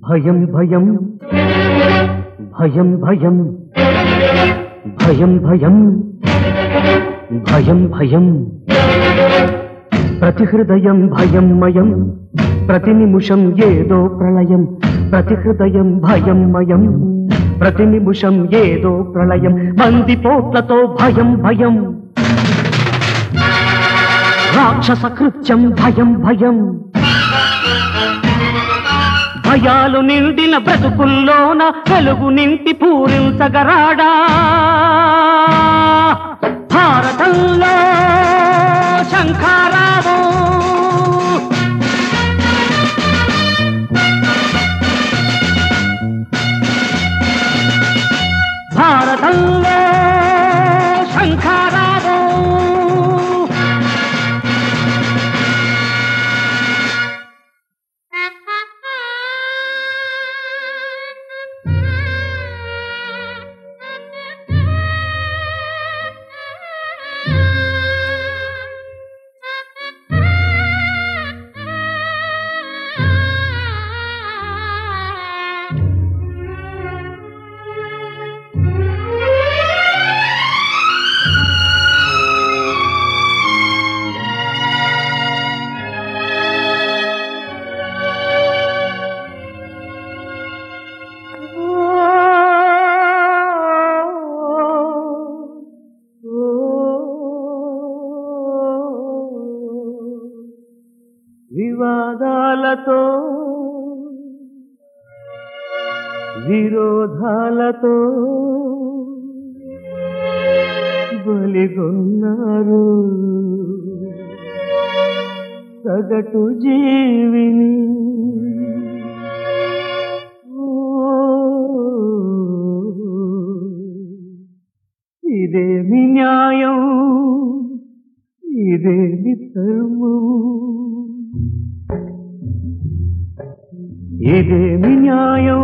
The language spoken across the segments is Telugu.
భయం భయం భయం భయం భయం భయం భయం భయం ప్రతి హృదయం భయంమయం ప్రతి నిమిషం ఏదో ప్రళయం ప్రతి హృదయం భయంమయం ప్రతి నిమిషం ఏదో ప్రళయం మంది పోట్లతో భయం భయం రాక్షస కృత్యం భయం భయం భయాలు నిండిన బ్రతుకుల్లోన వెలుగు నింటి పూరించగరాడా భారతంలో శంఖారావు భారతంలో శంఖారావు వివాదాలతో విరోధాలతో బలిగొన్నారు సగటు జీవిని ఇదేమి న్యాయం ఇదేమి ధర్మం ఇదేమి న్యాయం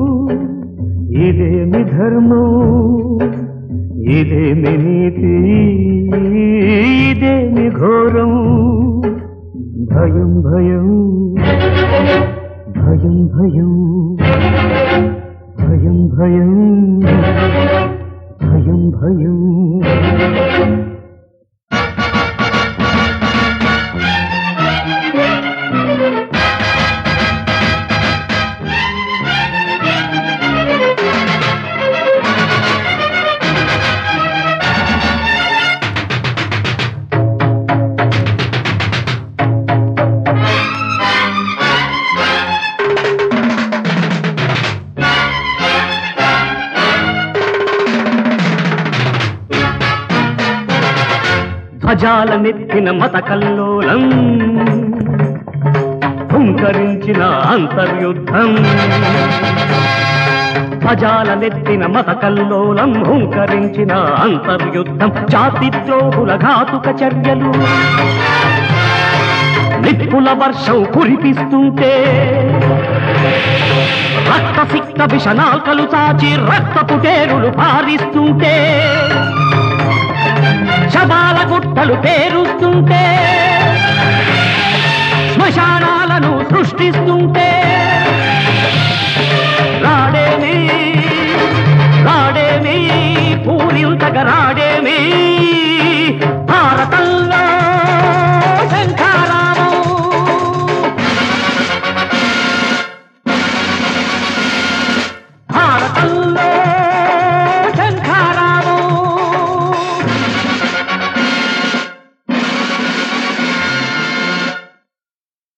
ఇదేమి ధర్మం ఇదేమి నీతి ఇదేమి ఘోరం భయం భయం భయం భయం భయం భయం భయం భయం ధ్వజాలనెత్తిన మత కల్లోలం హుంకరించిన అంతర్యుద్ధం ధ్వజాలనెత్తిన మత కల్లోలం హుంకరించిన అంతర్యుద్ధం జాతిద్రోహుల ఘాతుక చర్యలు నిప్పుల వర్షం కురిపిస్తుంటే రక్తసిక్త విషనాల్కలు చాచి రక్తపు టేరులు పారిస్తుంటే శవాల గుట్టలు పేరుస్తుంటే శ్మశానాలను సృష్టిస్తుంటే